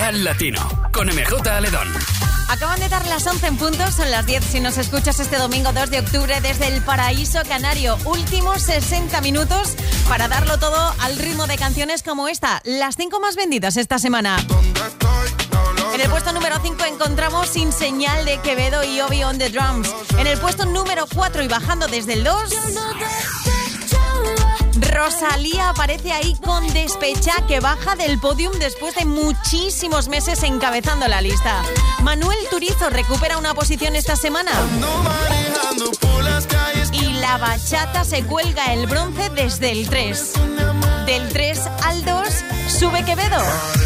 Dial Latino, con MJ Aledón. Acaban de dar las 11 en punto, son las 10 si nos escuchas este domingo 2 de octubre desde el Paraíso Canario. Últimos 60 minutos para darlo todo al ritmo de canciones como esta, las 5 más vendidas esta semana. En el puesto número 5 encontramos Sin Señal de Quevedo y Obi on the Drums. En el puesto número 4 y bajando desde el 2... Rosalía aparece ahí con Despecha, que baja del podium después de muchísimos meses encabezando la lista. Manuel Turizo recupera una posición esta semana. Y la bachata se cuelga el bronce desde el 3. Del 3 al 2 sube Quevedo.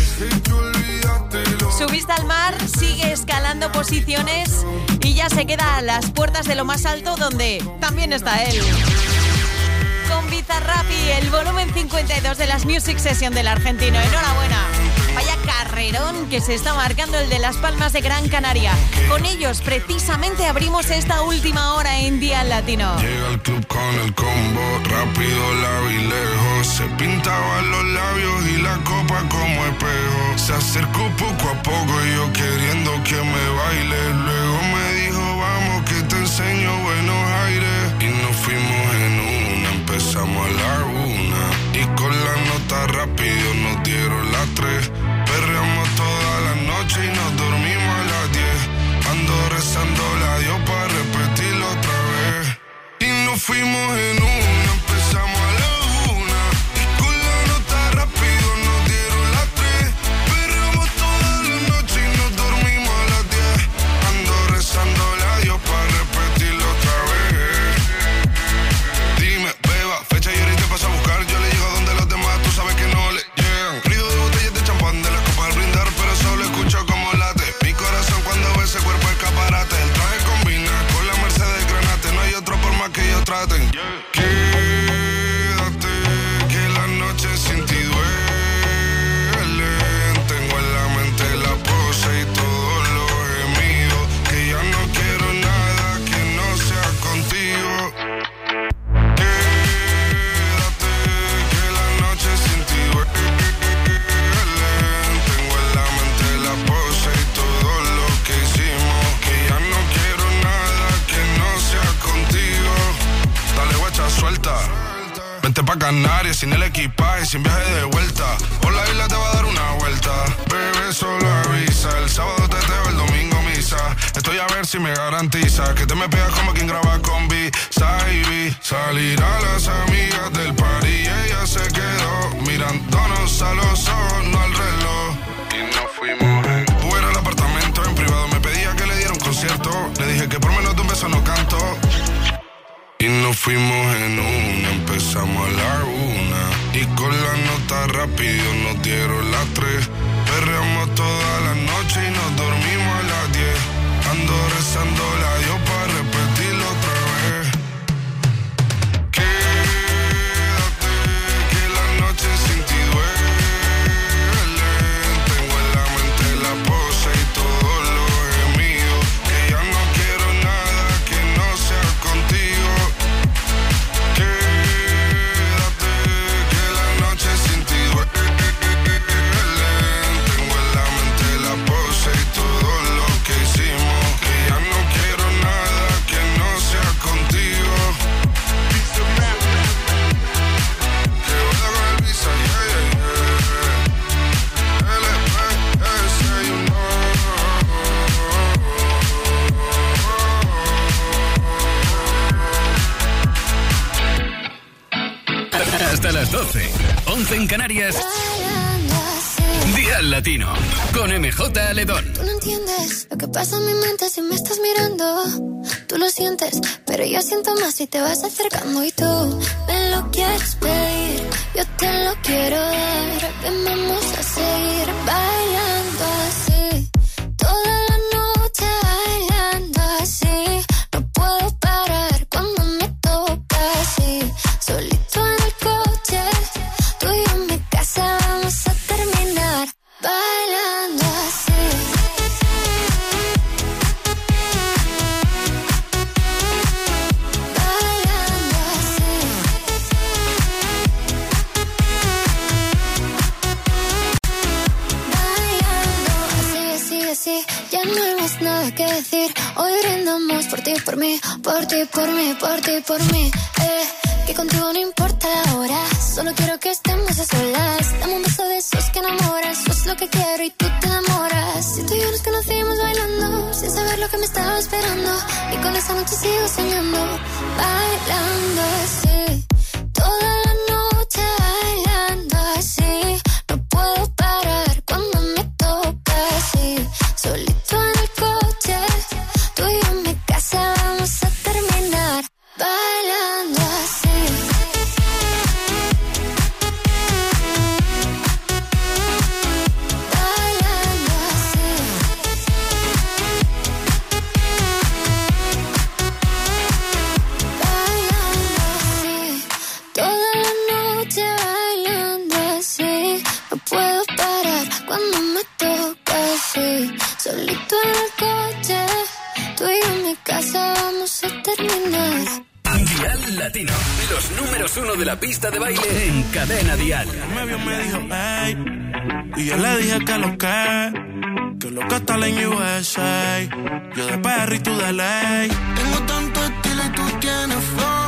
Su vista al mar sigue escalando posiciones y ya se queda a las puertas de lo más alto, donde también está él. Con Bizarrapi, el volumen 52 de las Music Session del argentino. Enhorabuena. Vaya carrerón que se está marcando el de Las Palmas de Gran Canaria. Con ellos precisamente abrimos esta última hora en Dial Latino. Llega al club con el combo, rápido, la vi lejos. Se pintaban los labios y la copa como espejo. Se acercó poco a poco y yo queriendo que me baile. Luego me dijo, vamos que te enseño buenos aires. Y nos fuimos en una, empezamos a la 1. Y con la nota rápido nos dieron las 3. Perreamos toda la noche y nos dormimos a las 10. Ando rezando la Dios para repetirlo otra vez. Y nos fuimos en una, empezamos a la 1. Y con la nota rápido nos dieron las 3. Perreamos toda la noche y nos dormimos a las 10. Ando rezando la Dios para repetirlo otra vez. Dime, beba, fecha y ahorita paso a buscar. Yo le llego donde los demás, tú sabes que no le llegan. Ruido de botellas de champán de la copa al brindar, pero solo escucho como late mi corazón cuando ve ese cuerpo escaparate. El traje combina con la Mercedes Granate. No hay otro por más que ellos traten. Quédate, que la noche sin ti duele. Tengo en la mente la pose y todos los gemidos. Que ya no quiero nada que no sea contigo. Quédate, que la noche sin ti duele. Tengo en la mente la pose y todo lo que hicimos. Que ya no quiero nada que no sea contigo. Dale guacha, suelta. Vente pa' Canarias sin el equipaje, sin viaje de vuelta. Por la isla te va a dar una vuelta. Bebé, solo avisa. El sábado teteo, el domingo misa. Estoy a ver si me garantiza que te me pegas como quien graba con B-Side. Salir a las amigas del party y ella se quedó mirándonos a los ojos, no al reloj. Y nos fuimos en Uber al apartamento en privado. Me pedía que le diera un concierto. Le dije que por menos de un beso no canto. Y nos fuimos en una, empezamos a la 1. Y con la nota rápido nos dieron las 3. Perreamos toda la noche y nos dormimos a las 10. Ando rezando la Dios para repetirlo otra vez. Quédate, que la noche sin ti duele. Tengo en la mente la pose y todos los gemidos. Que ya no quiero nada que no sea contigo. Quédate, que la noche sin ti duele. Tengo en la mente la pose y todo lo que hicimos. Que ya no quiero nada que no sea contigo. Que vuelva con el visa, yeah, yeah, yeah. LPS, you know. Hasta las 12, 11 en Canarias. Dial Latino, con MJ Aledón. Tú no entiendes lo que pasa en mi mente si me estás mirando. Tú lo sientes, pero yo siento más si te vas acercando. Y tú me lo quieres pedir, yo te lo quiero dar. Ven, vamos a seguir bailando así. Toda la noche bailando así. No puedo parar cuando me toca así. Solito en el coche, tú y yo en mi casa vamos a terminar bailando así. Bailando así. más nada que decir. Hoy brindamos por ti, por mí, por ti, por mí, por ti, por mí. Que contigo no importa la hora, solo quiero que estemos a solas. Dame un beso de esos que enamoran, eso es lo que quiero y tú te enamoras. Si tú y yo nos conocimos bailando, sin saber lo que me estaba esperando, y con esa noche sigo soñando, bailando así, toda la noche bailando así. No puedo parar cuando me toca así, solito en el coche, tú y yo en mi casa vamos a terminar bailando así. Solito en el coche, tú y yo en mi casa vamos a terminar. Dial Latino, los números 1 de la pista de baile en Cadena Dial. Me vio, me dijo, hey, y yo le dije que lo que está en USA. Yo de perro y tú de ley. Tengo tanto estilo y tú tienes flow.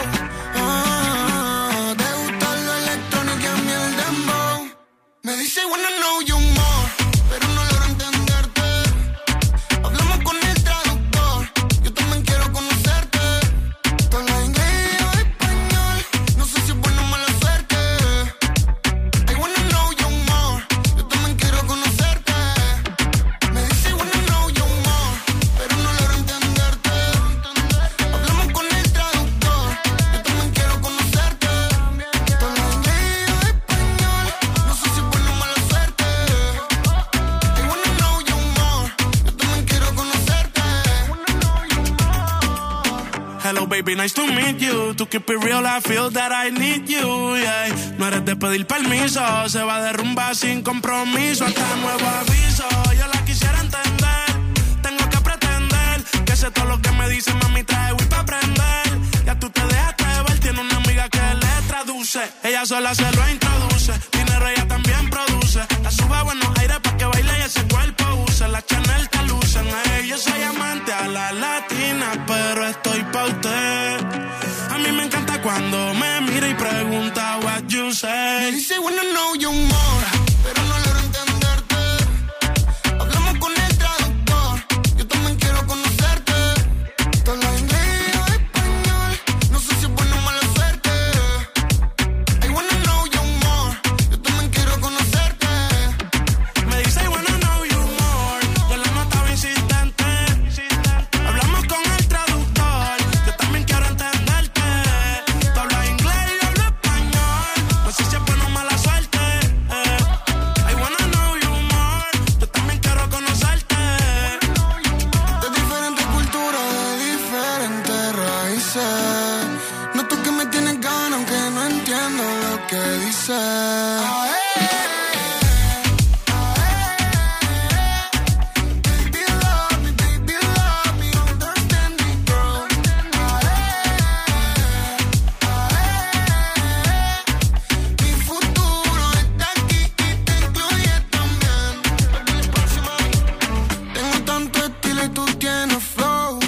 Te gusta lo electrónico y a mí el dembow. Me dice, wanna know you more, pero no logro entenderte. Hablamos con el traductor, yo también quiero conocerte. Tú hablas inglés y yo español, no sé si es buena o mala suerte. I wanna know you more, yo también quiero conocerte. Me dice wanna know you more, pero no logro entenderte. Hablamos con el traductor, yo también quiero conocerte. Tú hablas inglés y yo español, no sé si es buena o mala suerte. I wanna know you more, yo también quiero conocerte. Hello baby, nice to meet you. To keep it real, I feel that I need you, yeah. No eres de pedir permiso, se va de rumba sin compromiso. Hasta nuevo aviso, yo la quisiera entender. Tengo que pretender que sé todo lo que me dice, mami, trae Wii pa' aprender. Ya tú te dejaste ver, tiene una amiga que le traduce. Ella sola se lo introduce, dinero ella también produce. La sube a buenos aires pa' que baile y ese cuerpo use. La Chanel te lucen, yo soy amante a la latina, pero estoy pa' usted. A mí me encanta cuando me mira y pregunta what you say. Me dice wanna know you more, pero no logro entenderte. Hablamos con el traductor, yo también quiero conocerte. Tú hablas inglés y yo español, no sé si es buena o mala suerte. I wanna know you more, yo también quiero conocerte. Me dice I wanna know you more, yo la notaba insistente. Hablamos con el traductor, yo también quiero entenderte. Tú hablas inglés y yo hablo español, no sé si es buena o mala suerte. I wanna know you more, yo también quiero conocerte. De diferentes culturas, de diferentes raíces. Noto que me tienes ganas aunque no entiendo lo que dices. Baby, love me, understand me, girl. Mi futuro está aquí y te incluye también. Tengo tanto estilo y tú tienes flow.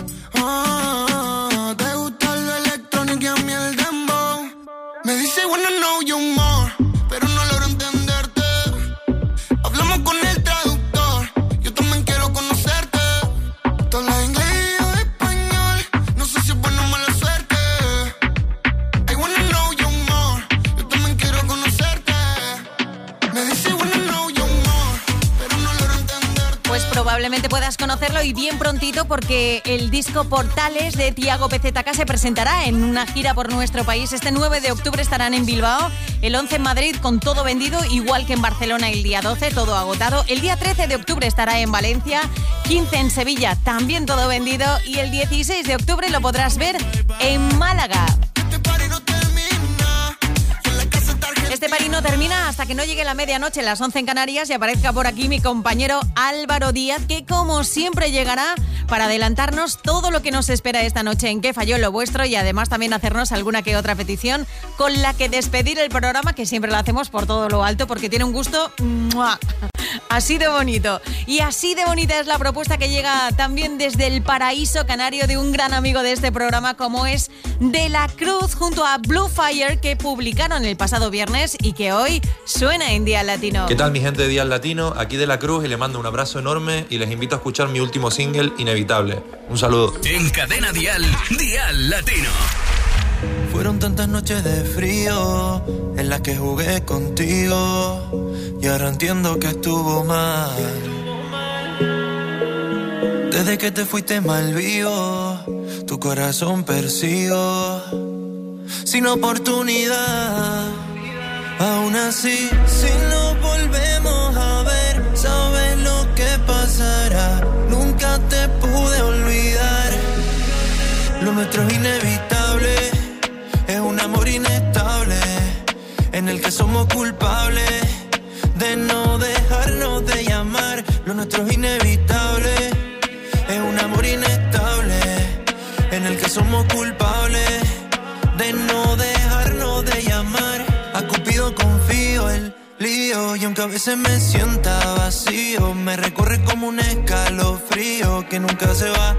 Te gusta lo electrónico y a mí el dembow. Me dice wanna know you more, pero no logro entenderte. Hablamos con el traductor, yo también quiero conocerte. Tú hablas inglés y yo español, no sé si es buena o mala suerte. I wanna know you more, yo también quiero conocerte. Me dice wanna know you more, pero no logro entenderte. Pues probablemente puedas conocerlo y bien prontito, porque el disco Portales de Tiago PZK se presentará en una gira por nuestro país. Este 9 de octubre estarán en Bilbao, el 11 en Madrid con todo vendido, igual que en Barcelona el día 12, todo agotado. El día 13 de octubre estará en Valencia, 15 en Sevilla, también todo vendido, y el 16 de octubre lo podrás ver en Málaga. Este party no termina, y en la casa está Argentina. Este party no termina hasta que no llegue la medianoche, las 11 en Canarias, y aparezca por aquí mi compañero Álvaro Díaz, que como siempre llegará para adelantarnos todo lo que nos espera esta noche en Qué Falló Lo Vuestro, y además también hacernos alguna que otra petición con la que despedir el programa, que siempre lo hacemos por todo lo alto porque tiene un gusto ¡mua! Así de bonito. Y así de bonita es la propuesta que llega también desde el paraíso canario de un gran amigo de este programa como es De La Cruz junto a Blue Fire, que publicaron el pasado viernes y que hoy suena en Día Latino. ¿Qué tal mi gente de Día Latino? Aquí De La Cruz y le mando un abrazo enorme y les invito a escuchar mi último single, Inevitable. Un saludo. En Cadena Dial, Dial Latino. Fueron tantas noches de frío en las que jugué contigo y ahora entiendo que estuvo mal. Desde que te fuiste mal vivo, tu corazón persigo sin oportunidad. Aún así, si nos volvemos a ver, sabes lo que pasará. Nunca te pude olvidar. Lo nuestro es inevitable. Es un amor inestable en el que somos culpables de no dejarnos de llamar. Lo nuestro es inevitable. Es un amor inestable en el que somos culpables de no dejarnos de llamar. A Cupido confío el lío y aunque a veces me sienta vacío, me recorre como un escalofrío que nunca se va.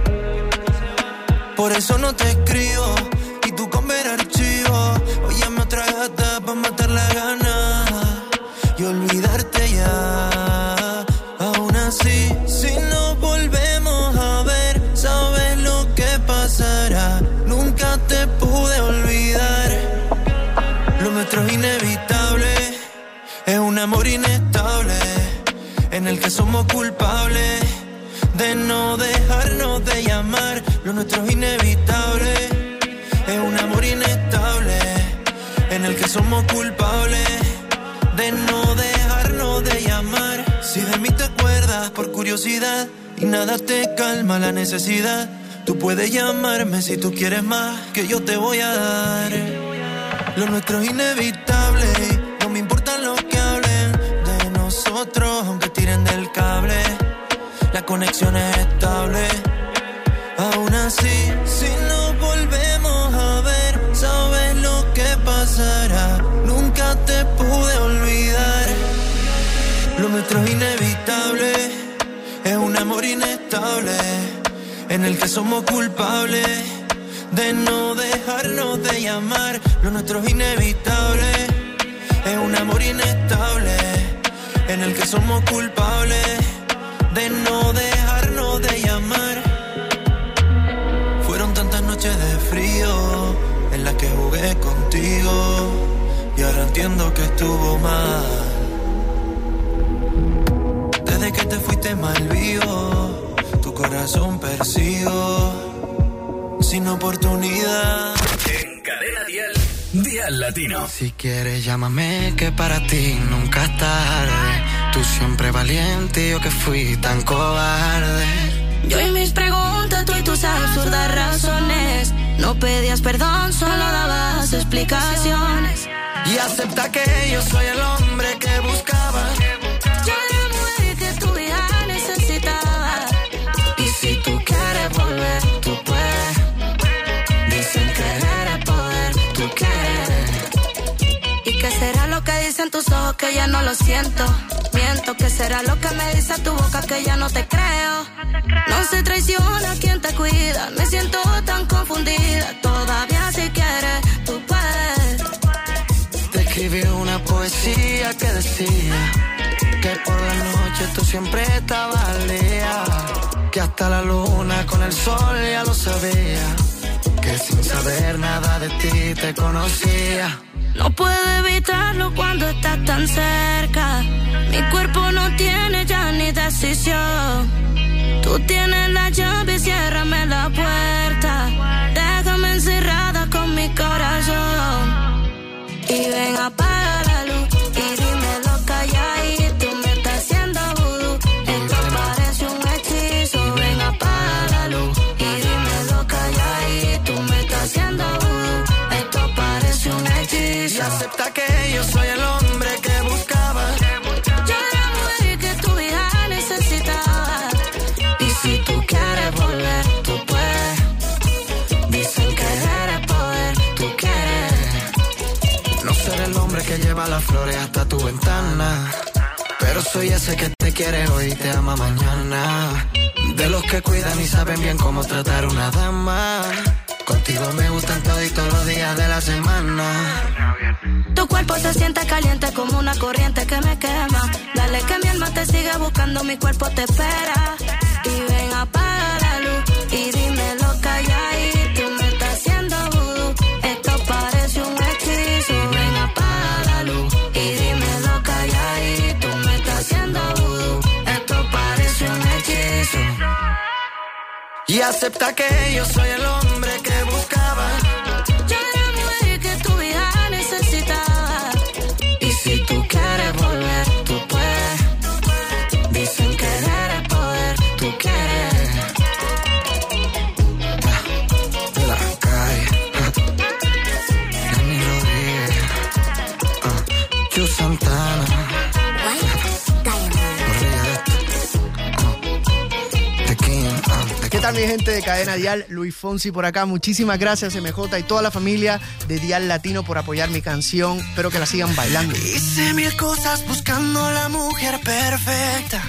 Por eso no te escribo y tú con ver archivo. Oye, me otra gata pa' matar la gana y olvidarte ya. Aún así, si nos volvemos a ver, sabes lo que pasará. Nunca te pude olvidar. Lo nuestro es inevitable. Es un amor inestable en el que somos culpables de no dejarnos de llamar. Lo nuestro es inevitable. Es un amor inestable en el que somos culpables de no dejarnos de llamar. Si de mí te acuerdas por curiosidad y nada te calma la necesidad, tú puedes llamarme si tú quieres más, que yo te voy a dar. Lo nuestro es inevitable. No me importan los que hablen de nosotros, aunque tiren del cable. La conexión es estable. Aún así, si nos volvemos a ver, sabes lo que pasará. Nunca te pude olvidar. Lo nuestro es inevitable. Es un amor inestable en el que somos culpables de no dejarnos de llamar. Lo nuestro es inevitable. Es un amor inestable en el que somos culpables de no dejarnos de llamar. Fueron tantas noches de frío en las que jugué contigo y ahora entiendo que estuvo mal. Desde que te fuiste mal vivo, tu corazón persigo sin oportunidad. En Cadena Dial, Dial Latino. Si quieres llámame, que para ti nunca es tarde. Tú siempre valiente, yo que fui tan cobarde. Yo y mis preguntas, tú y tus absurdas razones. No pedías perdón, solo dabas explicaciones. Y acepta que yo soy el hombre que buscaba. Yo era la mujer que tu vida necesitaba. Y si tú quieres volver, tú puedes. Dicen querer es poder, tú quieres. ¿Y qué será lo que dicen tus ojos que ya no lo siento? Miento, ¿qué será lo que me dice tu boca que ya no te creo? No se traiciona quien te cuida. Me siento tan confundida. Todavía si quieres, tú puedes. Te escribí una poesía que decía que por la noche tú siempre estabas al día. Que hasta la luna con el sol ya lo sabía. Que sin saber nada de ti te conocía. No puedo evitarlo cuando estás tan cerca. Mi cuerpo no tiene ya ni decisión. Tú tienes la llave, ciérrame la puerta. Déjame encerrada con mi corazón. Y ven, apaga la luz y dímelo calladito. Me está haciendo vudú, esto parece un hechizo. Ven, apaga la luz y dímelo calladito. Me está haciendo vudú, esto parece un hechizo. Y acepta que yo soy el hombre que buscaba. Yo era la mujer que tu vida necesitaba. Y si tú quieres volver, tú puedes. Dicen que eres poder, tú quieres. No ser el hombre que lleva las flores hasta tu ventana, pero pero soy ese que te quiere hoy y te ama mañana. De los que cuidan y saben bien cómo tratar una dama. Contigo me gustan todos los días de la semana. Tu cuerpo se siente caliente como una corriente que me quema. Dale que mi alma te sigue buscando, mi cuerpo te espera. Y ven, apaga la luz y dímelo calladito. Me está haciendo vudú, esto parece un hechizo. Ven, apaga la luz y dímelo calladito. Me está haciendo vudú, esto parece un hechizo. Y acepta que yo soy el hombre que buscaba. Yo era la mujer que tu vida necesitaba. Y si tú quieres volver, tú puedes. Dicen que eres poder, tú quieres. De la calle. Dani Rodríguez. Chu Santana. ¿Qué tal mi gente de Cadena Dial? Luis Fonsi por acá. Muchísimas gracias MJ y toda la familia de Dial Latino por apoyar mi canción. Espero que la sigan bailando. Hice mil cosas buscando la mujer perfecta.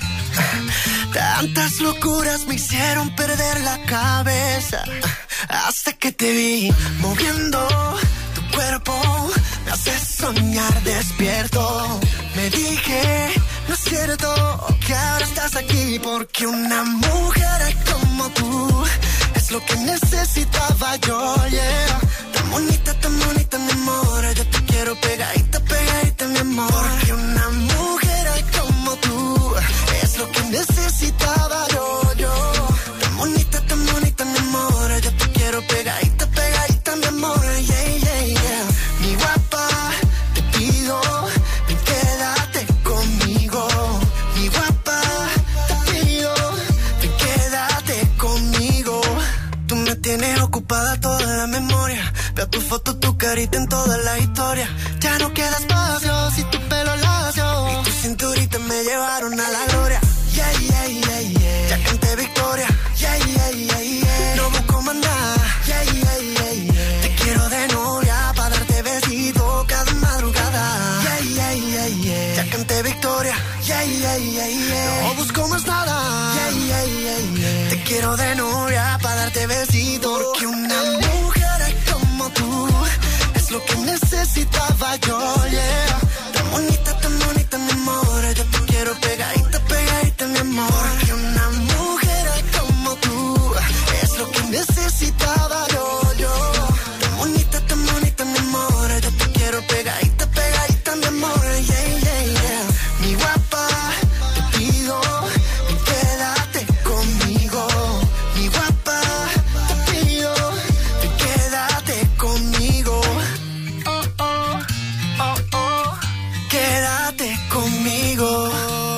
Tantas locuras me hicieron perder la cabeza. Hasta que te vi moviendo tu cuerpo. Me hace soñar despierto. Me dije, no es cierto que ahora estás aquí, porque una mujer como tú es lo que necesitaba yo, yeah. Tan bonita, mi amor. Yo te quiero pegadita, pegadita, mi amor. Porque una mujer como tú es lo que necesitaba yo. Tan bonita, mi amor. Yo te quiero pegadita, pegadita, mi amor, yeah, yeah, yeah. Mi guapa, te pido, ven, quédate conmigo. Mi guapa, te pido, ven, quédate conmigo. Tú me tienes ocupada toda la memoria. Veo tu foto, tu carita en toda la historia. Ya no queda espacio si tu pelo lacio y tu cinturita me llevaron a la gloria. Yeah, yeah, yeah, yeah. Ya canté victoria. Yeah, yeah, yeah, yeah. No busco más nada. Yeah, yeah, yeah, yeah. Te quiero de novia para darte besito cada madrugada. Yeah, yeah, yeah, yeah. Ya canté victoria. Yeah, yeah, yeah, yeah. No busco más nada. Yeah, yeah, yeah, yeah. Te quiero de novia para darte besito. Porque una mujer como tú es lo que necesitaba yo, yeah. Tan bonita, mi amor. Yo te quiero pegadita, pegadita, mi amor. Porque una mujer como tú es lo que necesitaba yo. Tan bonita, mi amor. Yo te quiero pegadita, pegadita, mi amor, yeah, yeah, yeah. Mi guapa, te pido, ven, quédate conmigo. Mi guapa, te pido, ven, quédate conmigo. Oh, oh, oh, oh. Quédate conmigo.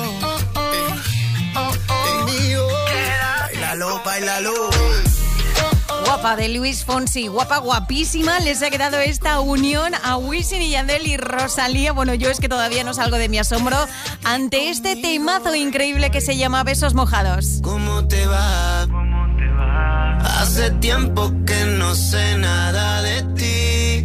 Bailalo, bailalo. Guapa de Luis Fonsi, guapa, guapísima. Les ha quedado esta unión a Wisin y Yandel y Rosalía. Bueno, yo es que todavía no salgo de mi asombro ante este temazo increíble que se llama Besos Mojados. ¿Cómo te va? Hace tiempo que no sé nada de ti.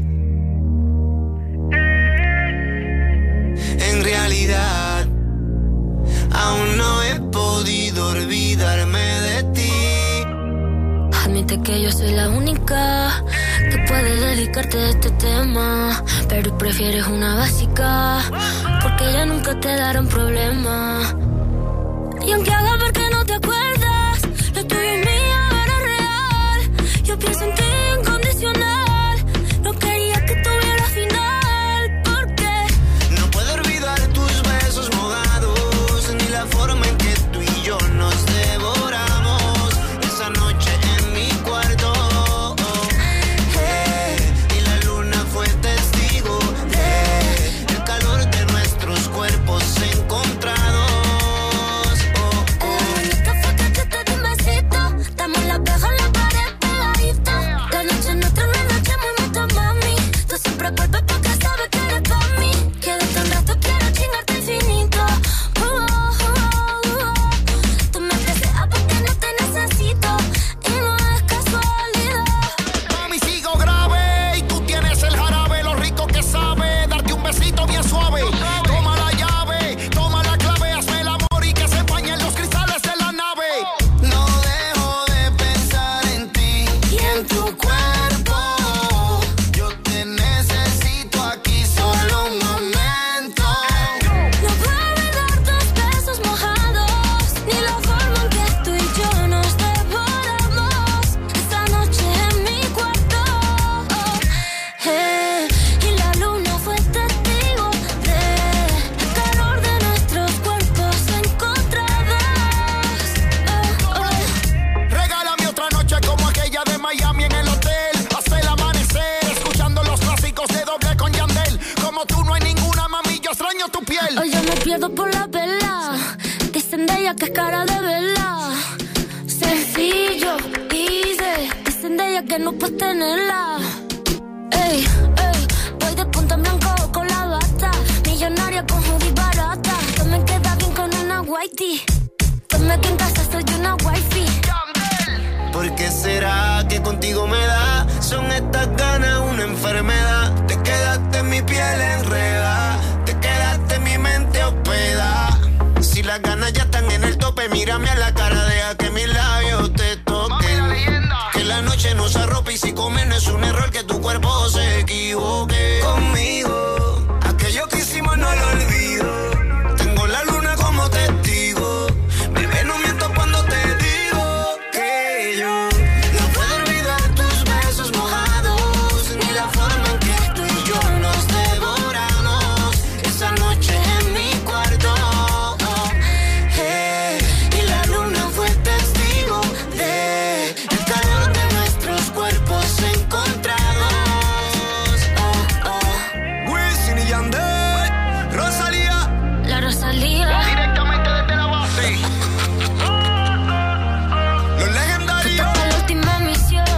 En realidad, aún no he podido olvidarme de ti. Admite que yo soy la única que puede dedicarte a este tema, pero prefieres una básica, porque ya nunca te darán problema. Y aunque haga ver que no te acuerdas, lo tuyo y mío era real. Yo pienso en ti incondicional. No quería que tuviera final, porque no puedo olvidar tus besos mojados, ni la forma en que tú y yo nos devoramos esa noche en mi cuarto. Y la luna fue testigo del calor de nuestros cuerpos encontrados. Dicen de ella que es cara de verdad. Sencillo, easy. Dicen de ella que no puedes tenerla. Ey, ey, voy de punta en blanco con la bata. Millonaria con hoodie barata. Que me queda bien con una whitey. Dime que en casa soy una wifey. ¿Por qué será que contigo me da? Son estas ganas una enfermedad. Te quedaste en mi piel enredada. Te quedaste en mi mente hospedada. Si las ganas ya están en el tope, mírame a la cara, deja que mis labios te toquen. Que la noche no se arrope y si comer no es un error, que tu cuerpo se equivoque. Conmigo, aquello que hicimos no lo olvido. Tengo la luna como testigo. Bebé, no miento cuando te digo que yo no puedo olvidar tus besos mojados, ni la forma en que tú y yo nos devoramos esa noche en mi cuarto. Y la luna fue testigo de el calor de nuestros cuerpos encontrados. Wisin y Yandel, Rosalía. La Rosalía. Directamente desde la base. Los legendarios. Esta es la última misión.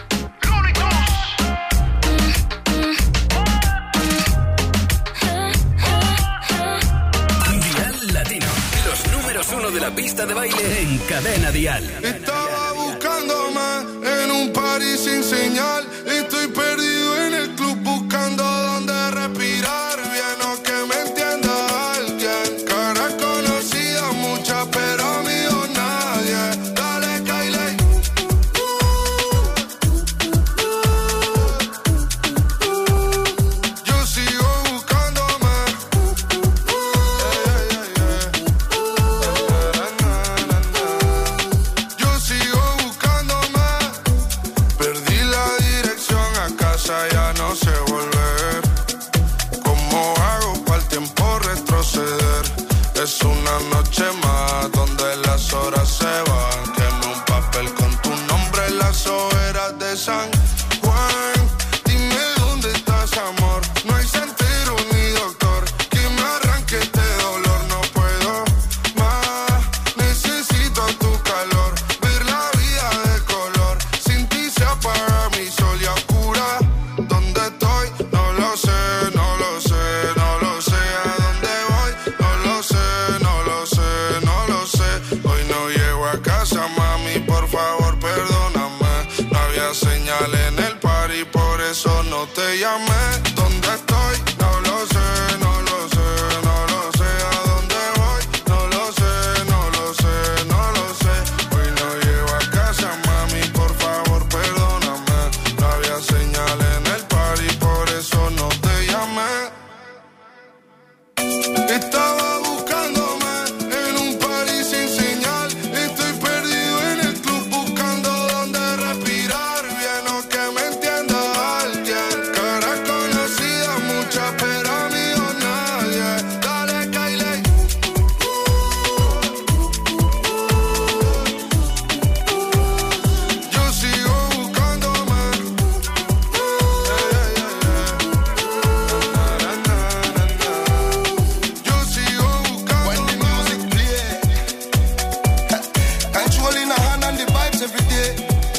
Dial Latino. Los números 1 de la pista de baile en Cadena Dial. Estaba buscándome en un party sin señal. Estoy perdido en el club buscando dónde respirar. Bien o que me entienda alguien. Caras conocidas muchas, pero amigos nadie. Dale, Kylie. Yo sigo buscándome. Yo sigo buscándome. Perdí la dirección, a casa ya no sé volver. ¿Cómo hago para el tiempo retroceder? Es una noche más donde las horas se van. Quemé un papel con tu nombre en las hogueras de San Juan. Dime dónde estás, amor. No hay sentido ni doctor que me arranque este dolor. No puedo más, necesito tu calor. Ver la vida de color. Sin ti se apaga mi sol y a oscura. ¿Dónde estoy? No lo sé, no lo sé, no lo sé. ¿A dónde voy? No lo sé, no lo sé, no lo sé. Hoy no llego a casa, mami, por favor, perdóname. No había señal en el party, por eso no te llamé. ¿Dónde estoy? No lo sé, no lo sé, no lo sé. ¿A dónde voy? No lo sé, no lo sé, no lo sé. Hoy no llego a casa, mami, por favor, perdóname. No había señal en el party, por eso no te llamé. Estaba buscándome en un party sin señal. Estoy perdido en el club buscando dónde respirar. Bien o que me entienda alguien. Caras conocidas muchas, pero amigos nadie. Dale, Kylie. Yo sigo buscándome. Yo sigo buscándome. When the music play, controlling the hand and the vibes every day.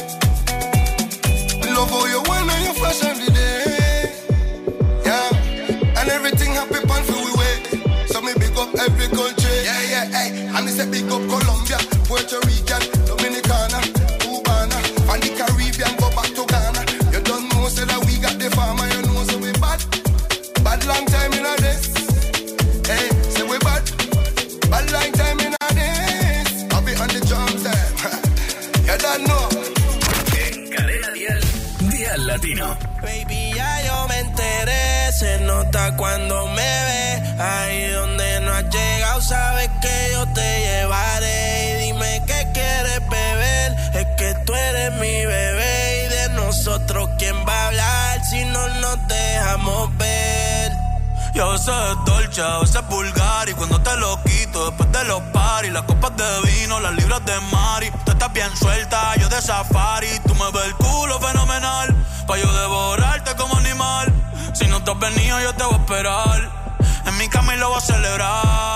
Love how you want and you fresh every day. Yeah, and everything happy pan for we way. So me big up every country. Yeah, yeah, hey. And me say big up Colombia, Puerto Rican, Dominicana, Cubana, and the Caribbean, go back to Ghana. You don't know say that we got the farmer, you know so we bad. Bad long time in a this. Hey, say we bad. Bad long time in a this. I'll be on the drums there. You don't know. En Cadena Dial. Dial Latino. Baby, ya yo me enteré, se nota cuando me ve. Ahí donde no has llegado, sabes que yo te llevaré. Y dime qué quieres beber, es que tú eres mi bebé. Y de nosotros, ¿quién va a hablar si no nos dejamos ver? Y a veces es dolce, a veces es vulgar. Y cuando te lo quito, después de los paris, las copas de vino, las libras de Mari. Tú estás bien suelta, yo de safari. Tú me ves el culo fenomenal, pa' yo devorarte como animal. Si no te has venido, yo te voy a esperar. En mi cama y lo voy a celebrar.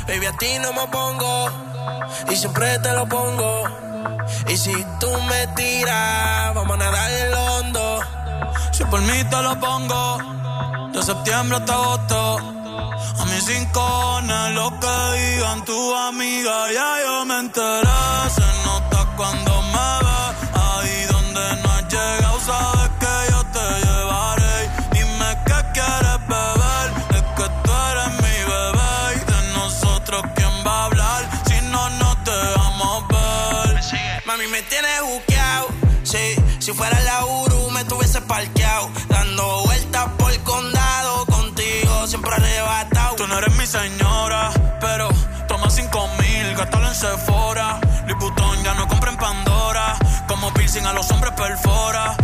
Baby, a ti no me opongo y siempre te lo pongo. Y si tú me tiras, vamos a nadar en el hondo. Si por mí te lo pongo, de septiembre hasta agosto. A mis rincones, lo que digan tu amiga, ya yo me enteré. Se nota cuando me ves, ahí donde no has llegado, sabes que yo te llevaré. Dime qué quieres beber, es que tú eres mi bebé. Y de nosotros, ¿quién va a hablar? Si no nos dejamos ver. Mami, me tienes buqueado, sí. Si fuera la Uru, me tuviese parqueado, dando vueltas por el condado, contigo siempre arrebatado. Tú no eres mi señora, pero toma 5,000, gástalo en Sephora. Liputón ya no compra en Pandora, como piercing a los hombres perfora.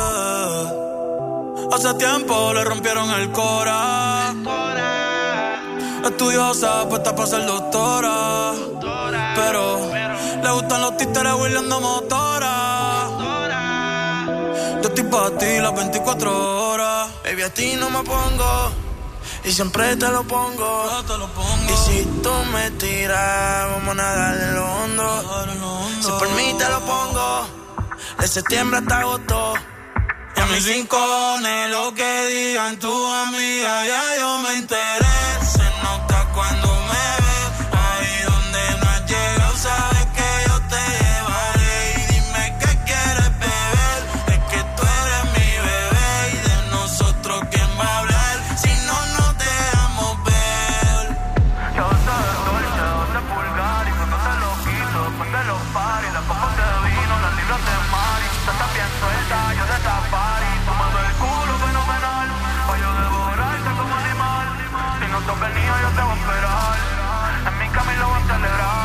Hace tiempo le rompieron el cora. Estudiosa, puesta para ser doctora, pero le gustan los títeres huirleando motora. Yo estoy pa' ti las 24 horas. Baby, a ti no me pongo y siempre te lo pongo. Y si tú me tiras, vamos a nadar en lo hondo. Si por mí te lo pongo, de septiembre hasta agosto. Y a mis rincones, lo que digan tu amiga, ya yo me enteré. Se nota cuando me ves, ahí donde no has llegado, sabes que yo te llevaré. Y dime qué quieres beber, es que tú eres mi bebé. Y de nosotros, ¿quién va a hablar? Si no nos dejamos ver. Yo te dolce, 12 pulgares, cuando te lo quito, después de los paris, las copas de vino, las libras de Mari. Tú estás bien suelta, yo de safari, tomando el culo fenomenal, pa' yo devorarte como animal. Si no toca el niño, yo te voy a esperar, en mi camino voy a celebrar.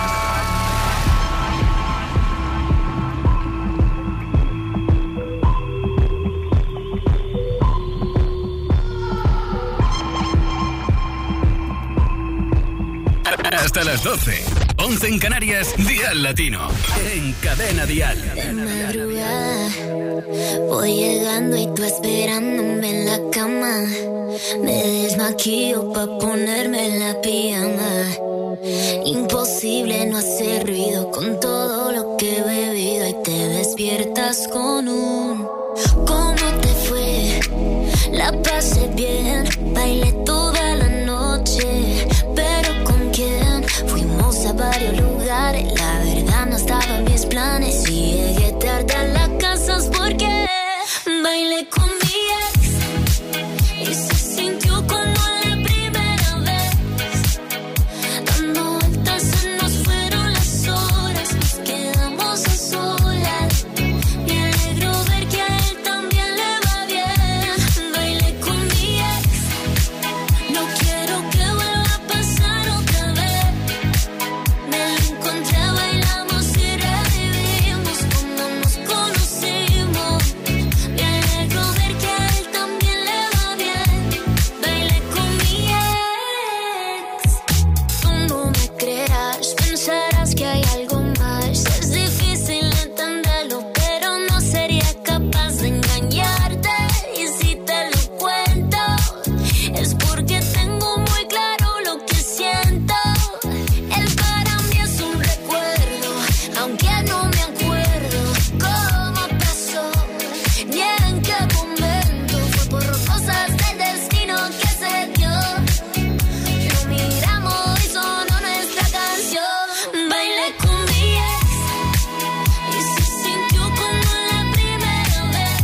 Hasta las 12, 11 en Canarias, Dial Latino, en Cadena Dial. De madrugada voy llegando y tú esperándome en la cama. Me desmaquillo pa' ponerme la pijama. Imposible no hacer ruido con todo lo que he bebido. Y te despiertas con un ¿cómo te fue? La pasé bien, bailé toda la noche. Pero ¿con quién? Fuimos a varios lugares, la verdad no estaba en mis planes. Si llegué tarde a la casa es porque bailé con mi ex y se sintió como la primera vez. Dando vueltas se nos fueron las horas, nos quedamos a solas. Me alegro ver que a él también le va bien. Bailé con mi ex, no quiero que vuelva a pasar otra vez. Me lo encontré, bailamos y revivimos como nos conocimos. Me alegro ver que a él también le va bien. Bailé con mi ex. Tú no me creerás, pensarás que hay algo más. Es difícil entenderlo, pero no sería capaz de engañarte. Y si te lo cuento, es porque tengo muy claro lo que siento. Él para mí es un recuerdo, aunque no me acuerdo cómo pasó, ni en qué momento. Fue por cosas del destino que se dio. Lo miramos y sonó nuestra canción. Bailé con mi ex y se sintió como la primera vez.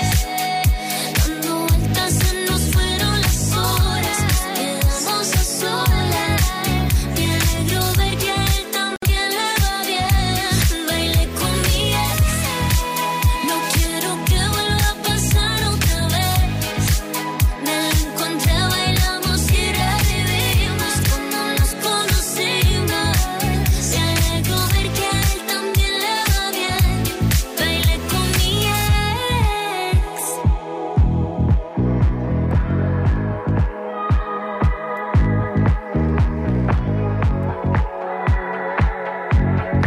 Dando vueltas se nos fueron las horas, nos quedamos a solas. Me alegro ver que a él también le va bien. Bailé con mi ex, no quiero que vuelva a pasar otra vez. Me lo encontré, bailamos y revivimos como nos conocimos. Me alegro ver que a él también le va bien. Bailé con mi ex.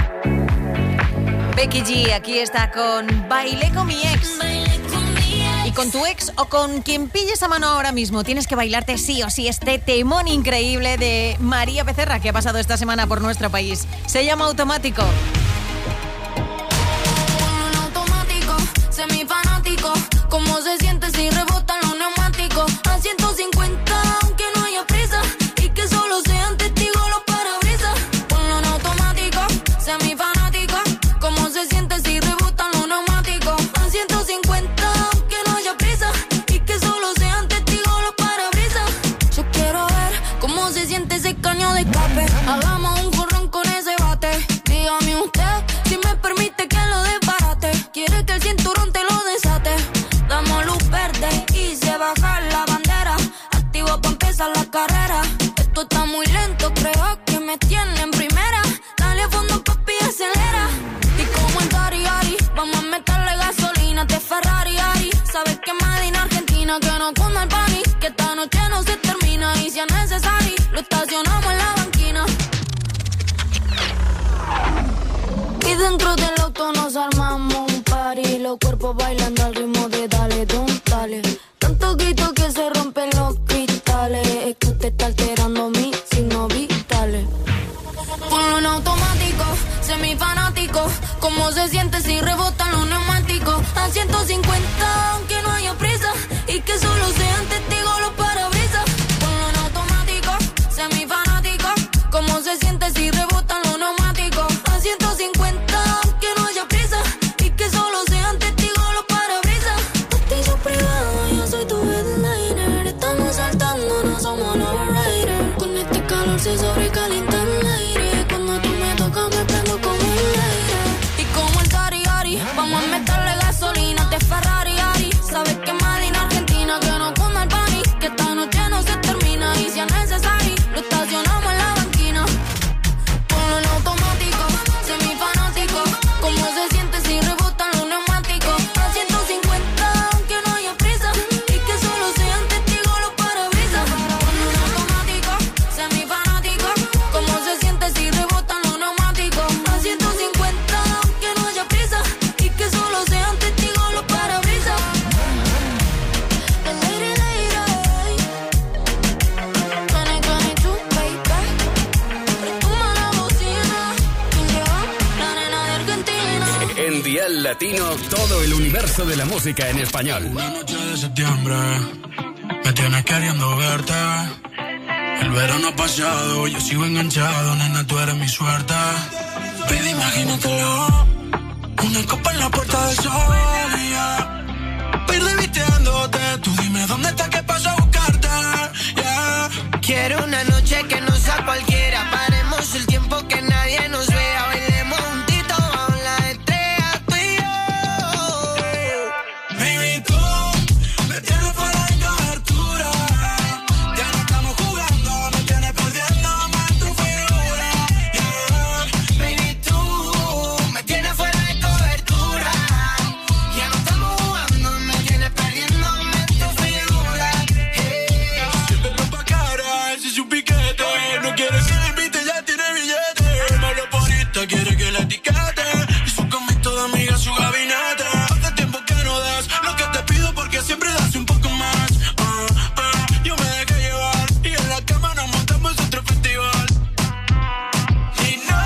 Becky G aquí está con Bailé con mi ex. Bailé con mi ex. Y con tu ex o con quien pilles a mano ahora mismo, tienes que bailarte sí o sí este temón increíble de María Becerra que ha pasado esta semana por nuestro país. Se llama Automático. Un automático, semifanático, ¿cómo se siente si rebotan los neumáticos? A 150, aunque no haya prisa, y que solo sean testigos los parabrisas. Ponlo en automático, semifanático, ¿cómo se siente si rebotan los neumáticos? A 150, aunque no haya prisa, y que solo sean testigos los parabrisas. Yo quiero ver cómo se siente ese caño de escape. Hagamos un jorrón con ese bate. Dígame usted si me permite que lo desbarate. Quiere que el cinturón te lo desate. Damos luz verde y se baja la bandera. Activo pa' empezar la carrera. Esto está muy lento, creo que me tiene en primera. Dale a fondo, papi, acelera. Y como en Ari, vamos a meterle gasolina. De Ferrari, Ari. Sabes que Made in Argentina, que no cunda el pani. Que esta noche no se termina y si es necesario, lo estacionamos en la banquina. Y dentro del auto nos armamos un party. Los cuerpos bailando al ritmo de dale, don, dale. Tanto grito que se rompen los cristales. Es que usted está alterando mis signos vitales. Ponlo en automático, semifanático. ¿Cómo se siente si rebotan los neumáticos? A 150, aunque no haya prisa, y que solo sean testigos los parabrisas. Ponlo en automático, semifanático. ¿Cómo se siente si rebotan los neumáticos? A 150, aunque no haya prisa, y que solo sean testigos los parabrisas. Castillo privado, yo soy tu headliner. Estamos saltando, no somos los riders. Con este calor se sobrecalienta el aire. Cuando tú me tocas me prendo como el aire. Y como el Ari, vamos a meterle gasolina. De Ferrari, Ari. Sabes que Made in Argentina, que no cunda el pani. Que esta noche no se termina y si es necesario, lo estacionamos en la banquina. Ponlo en automático, semifanático. ¿Cómo se siente si rebotan los neumáticos? A 150, aunque no haya prisa, y que solo sean testigos los parabrisas. Ponlo en automático, semifanático. ¿Cómo se siente si rebotan los neumáticos? A 150, aunque no haya prisa, y que solo sean testigos los parabrisas. En Dial Latino, todo el universo de la música en español. Una noche de septiembre, me tienes queriendo verte. El verano pasado, yo sigo enganchado, nena, tú eres mi suerte. Baby, imagínatelo, una copa en la puerta del sol, yeah. Perdí visteándote, tú dime dónde estás, que paso a buscarte, yeah. Quiero una noche que no sea cualquiera, paremos el tiempo que nadie nos vea, bailemos juntito bajo la estrella, tú y yo. Baby, tú me tienes fuera de cobertura, ya no estamos jugando, me tienes perdiéndome en tu figura, yeah. Baby, tú me tienes fuera de cobertura, ya no estamos jugando, me tienes perdiéndome en tu figura, hey. Si te rompa cara, ese es un piquete, no quiere que le invite, ya tiene billete, malo porista, quiere que la etiquete, y su comito de amiga, su gabinete. Hace tiempo que no das lo que te pido porque siempre das un poco más. Yo me dejé llevar y en la cama nos montamos otro festival. Y no,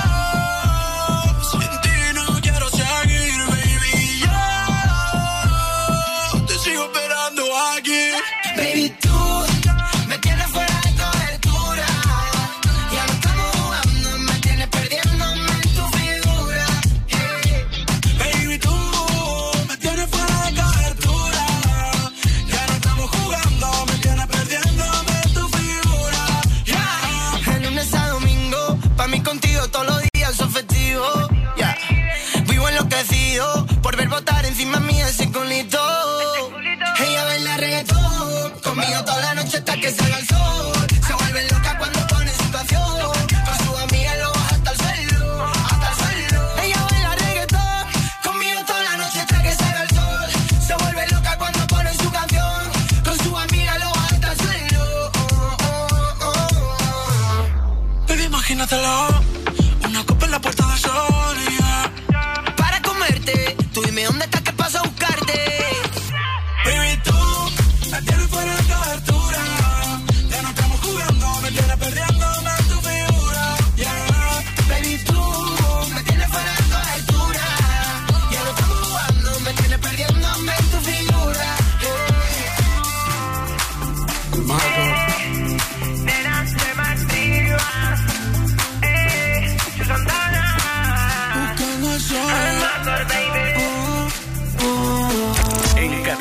sin ti no quiero seguir, baby. Yo te sigo esperando aquí. Baby, tú me tienes fuera de cobertura, ya no estamos jugando, me tienes perdiéndome en tu figura, hey. Baby, tú me tienes fuera de cobertura, ya no estamos jugando, me tienes perdiéndome en tu figura, yeah. De lunes a domingo, pa' mí contigo todos los días son festivos, yeah. Vivo enloquecido por ver botar encima mía ese culito. Ella baila reggaetón, conmigo toda la noche hasta que salga el sol. Se vuelve loca cuando pone su canción, con su amiga lo baja hasta el suelo, hasta el suelo. Ella baila reggaetón, conmigo toda la noche hasta que salga el sol. Se vuelve loca cuando pone su canción, con su amiga lo baja hasta el suelo. Baby, imagínatelo, una copa en la puerta del sol, yeah. Para comerte, tú dime dónde estás, que paso a buscarte.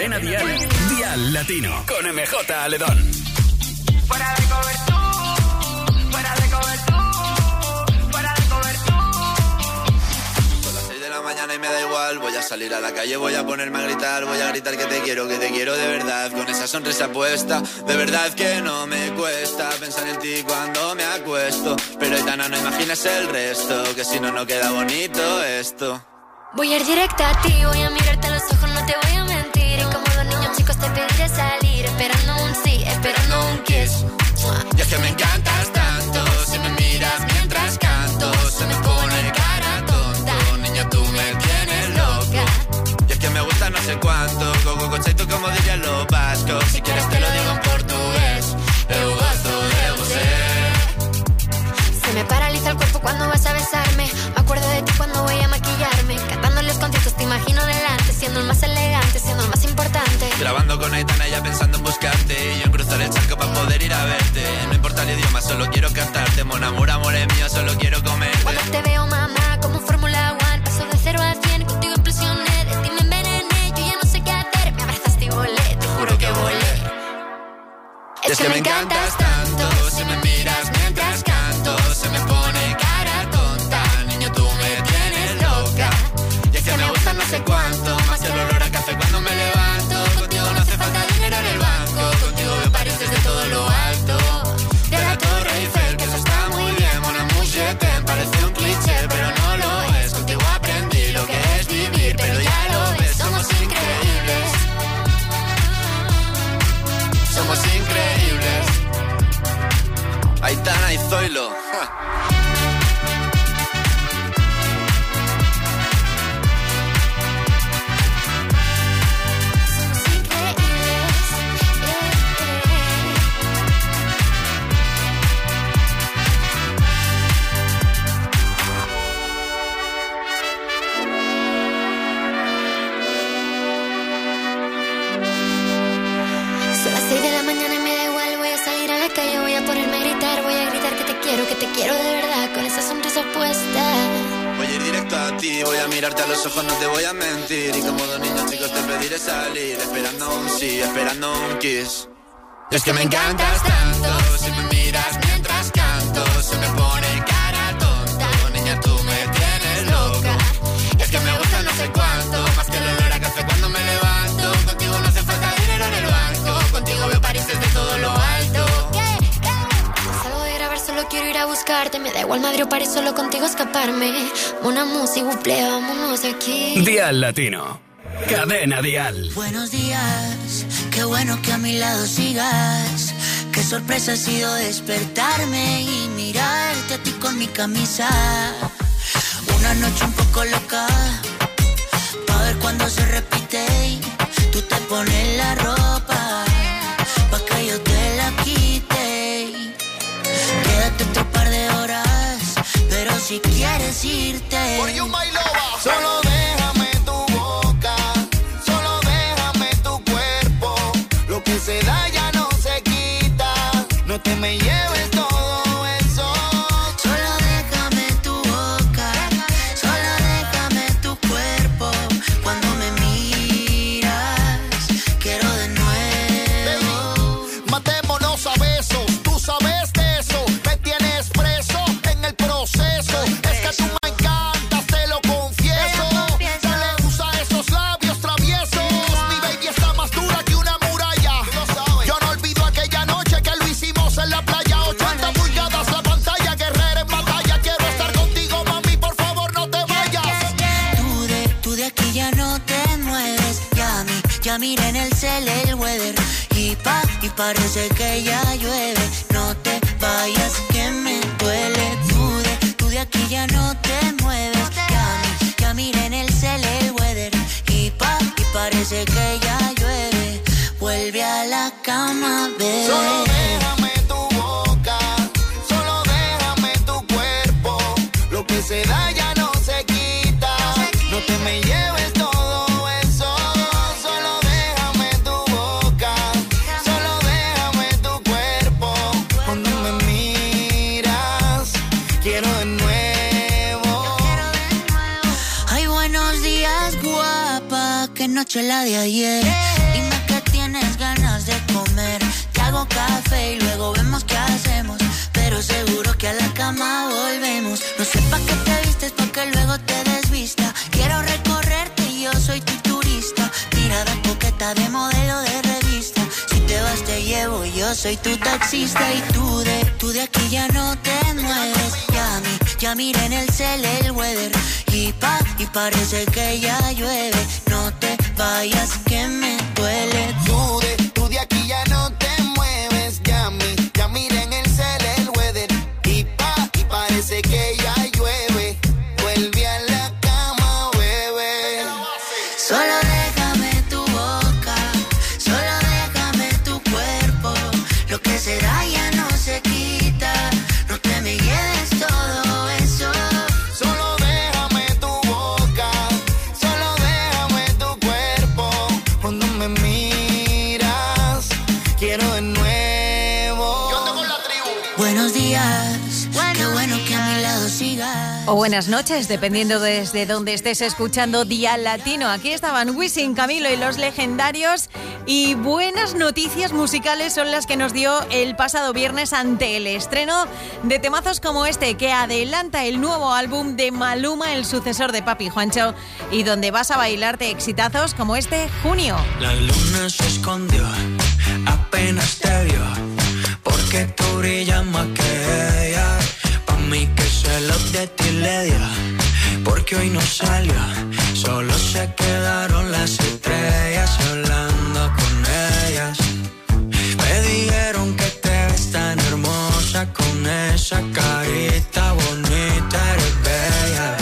Cadena Dial. Dial Latino. Con MJ Aledón. Fuera de cobertura, fuera de cobertura, fuera de cobertura. Son las 6 de la mañana y me da igual. Voy a salir a la calle, voy a ponerme a gritar. Voy a gritar que te quiero de verdad. Con esa sonrisa puesta, de verdad que no me cuesta pensar en ti cuando me acuesto. Pero Aitana, no imaginas el resto, que si no, no queda bonito esto. Voy a ir directa a ti, voy a mirarte a los ojos, no te voy a mentir. Y como dos niños chicos te pediré salir, esperando un sí, esperando un kiss. Y es que me encantas tanto, si me miras mientras canto, se me pone cara tonta. Niña, tú me tienes loca. Y es que me gusta no sé cuánto, go conceito como dirían los vascos. Si quieres te lo digo en portugués, eu gosto de você. Se me paraliza el cuerpo cuando vas a besarme. Me acuerdo de ti cuando voy a maquillarme. Cantando los conciertos te imagino delante, siendo el más elegante, siendo el más importante. Grabando con Aitana ya pensando en buscarte, y yo en cruzar el charco para poder ir a verte. No importa el idioma, solo quiero cantarte. Mon amor, amor es mío, solo quiero comerte. Cuando te veo, mamá, como un Fórmula 1, paso de 0 a 100, contigo explosioné. De ti me envenené, yo ya no sé qué hacer. Me abrazaste y volé, te juro que volé. Es que me encantas tanto, si me miras mientras canto, se me pone cara tonta. Niño, tú me tienes loca. Y es que me gusta no sé cuánto, más que el olor a café cuando me levanto. Contigo no hace falta dinero en el banco, contigo veo París desde todo lo alto. De la Torre Eiffel, que eso está muy bien. Mon amour, je t'aime, parece un cliché, pero no lo es. Contigo aprendí lo que es vivir, pero ya lo ves, somos increíbles. Somos increíbles. Aitana y Zoilo. Que te quiero de verdad, con esa sonrisa puesta. Voy a ir directo a ti, voy a mirarte a los ojos, no te voy a mentir. Y como dos niños chicos te pediré salir, esperando un sí, esperando un kiss. Es que me encantas tanto, si me miras mientras canto, se me pone cara tonta. Niña, tú me tienes loca. Es que me gusta no sé cuánto, más que el olor a café cuando me levanto. Contigo no hace falta dinero en el banco, contigo veo París desde todo lo alto. Solo quiero ir a buscarte, me da igual Madrid o París, solo contigo escaparme. Una música, buple, vámonos de aquí. Dial Latino, Cadena Dial. Buenos días, qué bueno que a mi lado sigas. Qué sorpresa ha sido despertarme y mirarte a ti con mi camisa. Una noche un poco loca, pa' ver cuando se repite. Tú te pones la ropa, pa' que yo te la quite. Quédate otro par de horas, pero si quieres irte, solo déjame tu boca, solo déjame tu cuerpo. Lo que se da ya no se quita, no te me lleves todo eso. Solo déjame tu boca, solo déjame tu cuerpo. Cuando me miras, quiero de nuevo. Baby, matémonos a besos, tú sabes de eso. Me tienes preso en el proceso. Es que tú me encantas, te lo confieso. Dale, usa esos labios traviesos. Mi baby está más dura que una muralla. Yo no olvido aquella noche que lo hicimos en la playa. 80 pulgadas la pantalla, guerrera en batalla. Quiero estar contigo, mami, por favor no te vayas. Tú de aquí ya no te mueves. Ya miré en el cel el weather y parece que ya llueve. No te vayas que me duele. Tú de aquí ya no te mueves. Ya miré en el cel el weather y parece que ya llueve. Vuelve a la cama, bebé. Solo déjame tu boca, solo déjame tu cuerpo. Lo que se da ya no se quita, no te me lleves todo eso. Solo déjame tu boca, solo déjame tu cuerpo. Cuando me miras, quiero de nuevo. Ay, buenos días, guapa, qué noche la de ayer. comer. Te hago café y luego vemos qué hacemos. Pero seguro que a la cama volvemos. No sé pa' qué te vistes, pa' que luego te desvista. Quiero recorrerte y yo soy tu turista. Tirada coqueta de modelo de revista. Si te vas te llevo, yo soy tu taxista. Y tú de aquí ya no te mueves. Ya miré en el cel el weather. Y parece que ya llueve. No te vayas que me duele. Tú de aquí ya no te mueves. Ya miré en el cel el weather. Y parece que ya llueve. Vuelve a la cama, bebé. Solo déjame tu boca. Solo déjame tu cuerpo. Lo que se da ya no se quita. No te me lleves todo eso. Solo déjame tu boca. Solo déjame tu cuerpo. Cuando me miras, quiero de nuevo. Yo ando con la tribu. Buenos días. Qué bueno que a mi lado sigas. O buenas noches, dependiendo desde donde estés escuchando Dial Latino. Aquí estaban Wisin, Camilo y Los Legendarios. Y buenas noticias musicales son las que nos dio el pasado viernes ante el estreno de temazos como este, que adelanta el nuevo álbum de Maluma, el sucesor de Papi Juancho, y donde vas a bailarte exitazos como este, Junio. La luna se escondió, apenas te vio, porque tú brillas más que ella. Pa' mí que se lo de ti le dio, porque hoy no salió, solo se quedaron las estrellas hablando con ellas. Me dijeron que te ves tan hermosa con esa carita bonita, eres bella.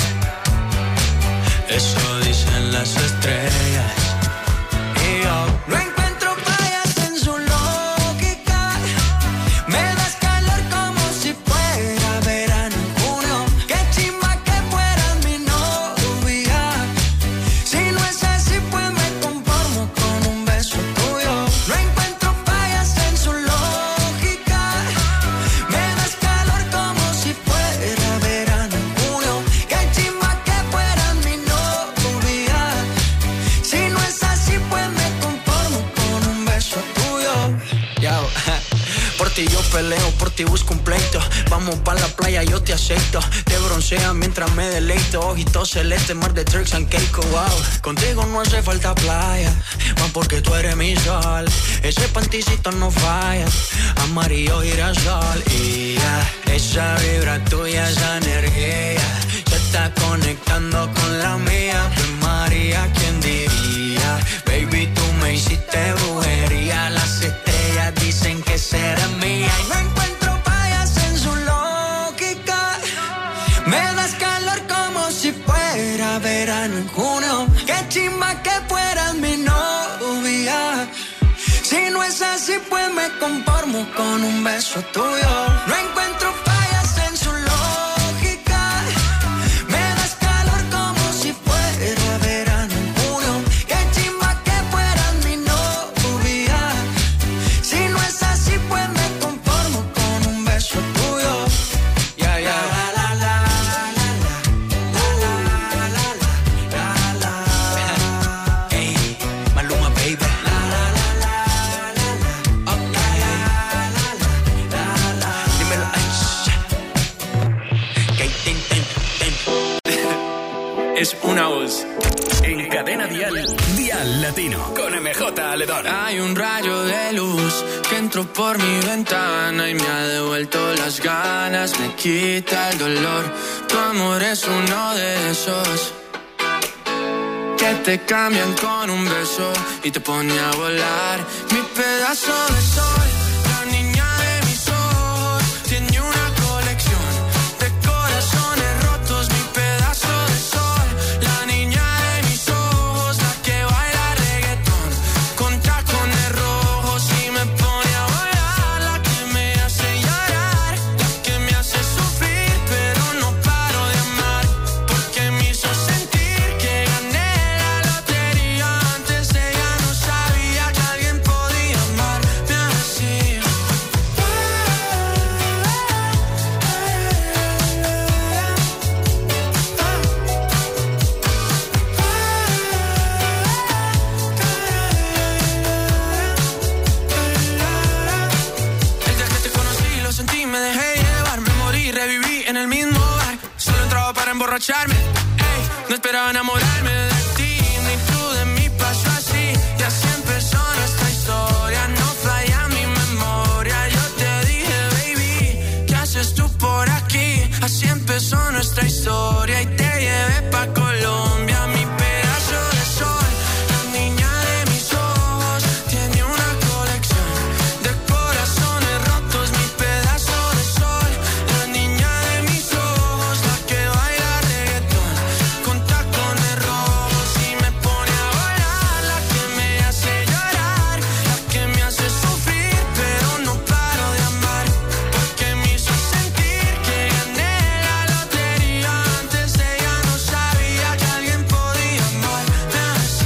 Eso dicen las estrellas. Y yo no encuentro fallas en su lógica. Me das calor como si fuera verano en junio. Qué chimba que fueras mi novia. Si no es así, pues me conformo con un beso tuyo. No encuentro fallas en su lógica. Me das calor como si fuera verano en junio. Qué chimba que fueras mi novia. Si no es así, pues me conformo con un beso tuyo. Yo, por ti yo peleo, por ti busco un pleito. Vamos pa' la playa, yo te aceito. Te bronceas mientras me deleito. Ojitos celeste, mar de Turks and Caicos, wow. Contigo no hace falta playa, más porque tú eres mi sol. Ese panticito no falla, amarillo girasol. Y esa vibra tuya, esa energía, se está conectando con la mía. Pues María, ¿quién diría? Baby, tú me hiciste brujería. Las estrellas dicen que será mía. Y no encuentro fallas en su lógica. Me das calor como si fuera verano en junio. Qué chimba que fueras mi novia. Si no es así, pues me conformo con un beso tuyo. No encuentro fallas en su lógica. Me das calor como si fuera verano en junio. Qué chimba que fueras mi novia. Si no es así, pues me conformo con un beso tuyo. Ya, ya. Ey, Maluma, baby. Dímelo, Es una voz. En Cadena Dial, Dial Latino, con MJ Aledón. Hay un rayo de luz que entró por mi ventana y me ha devuelto las ganas, me quita el dolor. Tu amor es uno de esos que te cambian con un beso y te pone a volar. Mi pedazo de sol, la niña de mis ojos, tiene una colección de corazones rotos. Mi pedazo de sol, la niña de mis ojos, la que baila reggaetón con tacones rojos y me pone a volar. La que me hace llorar, la que me hace sufrir, pero no paro de amar, porque me hizo sentir que gané la lotería. Antes ella no sabía que alguien podía amarme así. emborracharme. Ey, no esperaba enamorarme de ti, ni tú de mí pasó así. Y así empezó nuestra historia, no falla mi memoria. Yo te dije, baby, ¿qué haces tú por aquí? Así empezó nuestra historia y te llevé pa' Colombia, mi pedazo de sol. La niña de mis ojos tiene una colección de corazones rotos, mi pedazo de sol. La niña de mis ojos, la que baila reggaetón con tacones rojos y me pone a volar. La que me hace llorar, la que me hace sufrir, pero no paro de amar, porque me hizo sentir que gané la lotería. Antes ella no sabía que alguien podía amarme así.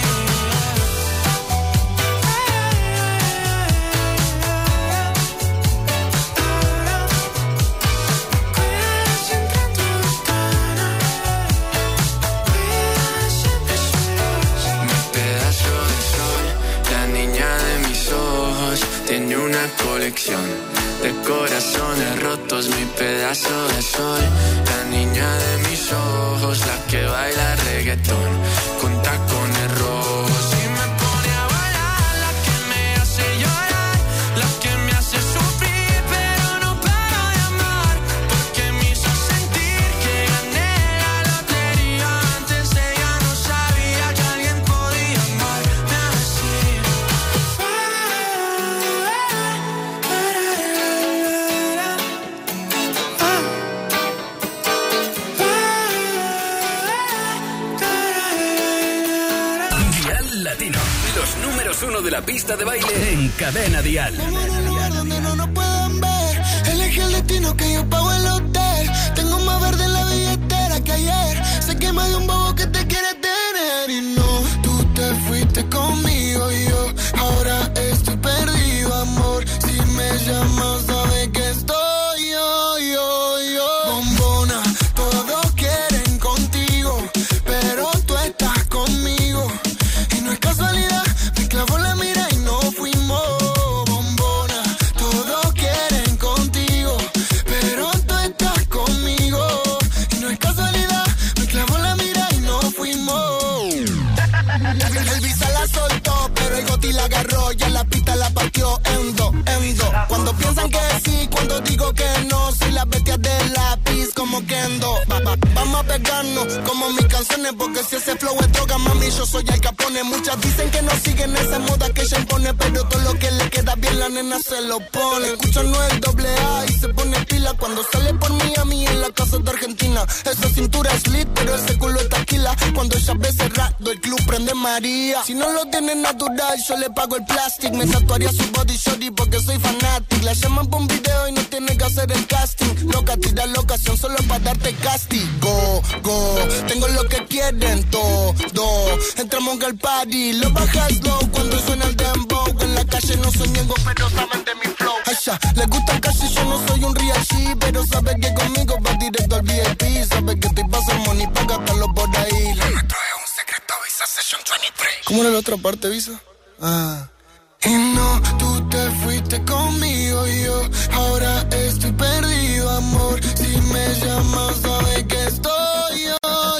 Mi pedazo de sol, la niña de mis ojos, tiene una colección de corazones rotos, mi pedazo de sol. La niña de mis ojos, la que baila reggaetón con tacones rojos y me pone a bailar. La que me hace llorar, la que me hace sufrir, pero no paro de amar, porque me hizo sentir que gané la lotería. Antes ella no sabía que alguien podía amarme así. Dial Latino, los números 1 de la pista de baile en Cadena Dial. Donde no nos puedan ver. Elegí el destino que yo pago el hotel. Tengo más verde en la billetera que ayer. Sé que más de un bobo que te quiere tener. Y no, tú te fuiste conmigo y yo ahora estoy perdido, amor. Si me llamas, sabes que estoy yo. Bombona, todos quieren contigo, pero tú estás conmigo. Y no es casualidad, me clavó la mira y no fuimos. Bombona, todos quieren contigo, pero tú estás conmigo. Y no es casualidad, me clavó la mira y no fuimos. El visa la soltó, pero el goti la agarró y en la pista la partió en dos. Cuando piensan que sí, cuando digo que no, soy la bestia del lápiz como Kendo. Vamos a pegarnos como mis canciones, porque si ese flow es droga, mami, yo soy el Capone. Muchas dicen que no siguen esa moda que ella impone, pero todo lo que le queda bien la nena se lo pone. Escuchan no el doble A y se pone pila cuando sale por Miami en la casa de Argentina. Esa cintura es lit, pero ese culo es taquila. Cuando ella ve cerrado, el club prende María. Si no lo tiene natural, yo le pago el plastic. Me tatuaría su body shorty porque soy fanatic. La llaman por un video y no tiene que hacer el casting. Loca, tira la ocasión solo para darte castigo. Tengo lo que quieren todo. Entramos al party, lo bajas low cuando suena el dembow. En la calle no soy ñengo, pero saben de mi flow. Asha, les gusta el cash y yo no soy un real G, pero sabe que conmigo va directo al VIP. Sabe que estoy pasando money pa' gastarlo por ahí. Le trae un secreto Visa Session 23. ¿Cómo era la otra parte, Visa? Y no, tú te fuiste conmigo y yo ahora estoy perdido, amor. Si me llamas, sabes que estoy yo.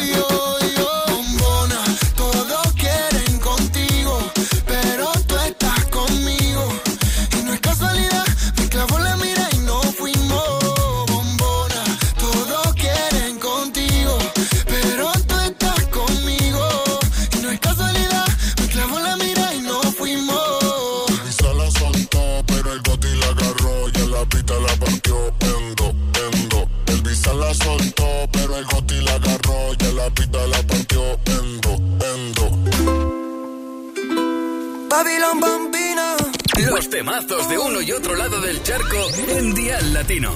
Bombona, todos quieren contigo, pero tú estás conmigo. Y no es casualidad, me clavó la mira y no fuimos. Bombona, todos quieren contigo, pero tú estás conmigo. Y no es casualidad, me clavó la mira y no fuimos. La soltó, pero el goti la agarró y en la pista la partió endo. El visa la soltó, pero el goti la agarró y en la pista la partió endo. Babylon Bambina. Los temazos de uno y otro lado del charco en Dial Latino.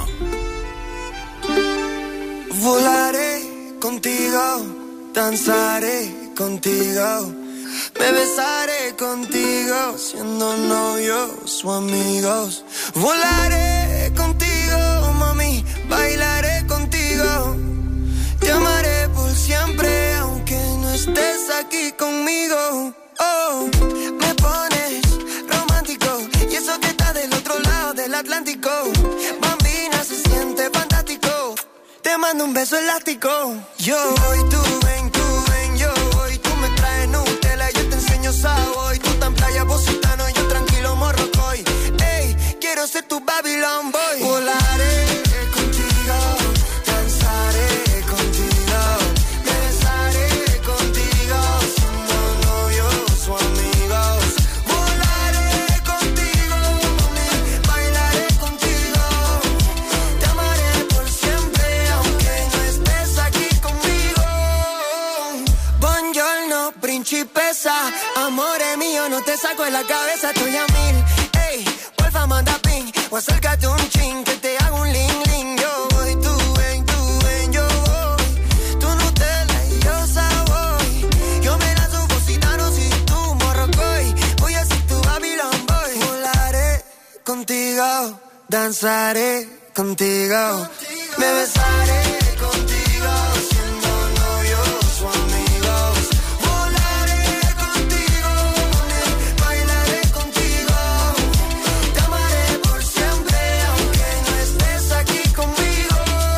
Volaré contigo, danzaré contigo, me besaré contigo, siendo novios o amigos. Volaré contigo, mami, bailaré contigo. Te amaré por siempre, aunque no estés aquí conmigo. Oh, me pones romántico, y eso que está del otro lado del Atlántico. Bambina, se siente fantástico. te mando un beso elástico. Yo voy, tú ven, yo voy. Tú me traes Nutella, yo te enseño Savoy. Tú tan playa, positano, yo tranquilo morrocoy. Ey, quiero ser tu Babylon boy. Volaré contigo, danzaré contigo, me besaré contigo, siendo novios o amigos. Volaré contigo, bailaré contigo, te amaré por siempre, aunque no estés aquí conmigo. Buongiorno, principesa, amore mío, no te saco de la cabeza, estoy a mil. Ey, porfa, manda ping, o acércate un chin, que te hago un ling ling. Yo voy, tú ven, yo voy. Tú Nutella y yo Savoy. Yo me la subo positano si tú morrocoy. Voy a ser tu Babylon boy. Volaré contigo, danzaré contigo, me besaré contigo, siendo novios o amigos. Volaré contigo, bailaré contigo, te amaré por siempre, aunque no estés aquí conmigo.